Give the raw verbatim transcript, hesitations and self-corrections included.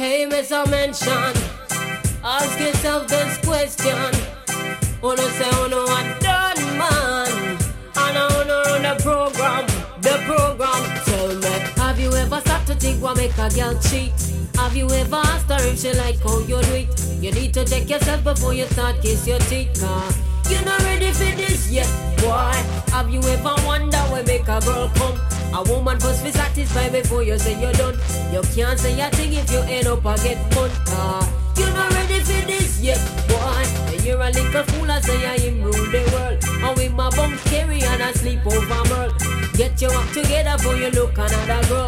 Hey, Mister Mention, ask yourself this question. Wanna say, wanna what done, man? And I wanna run the program, the program. Tell me, have you ever started to think what make a girl cheat? Have you ever asked her if she like how you do it? You need to check yourself before you start kiss your teeth. uh. You're not ready for this yet, boy. Have you ever wondered where make a girl come? A woman must be satisfied before you say you're done. You can't say a thing if you end up a get fun. uh. You're not ready for this yet, boy. And you're a little fool, I say I am rule the world. And with my bum carry and I sleep over Merle. Get your act together before you look another girl.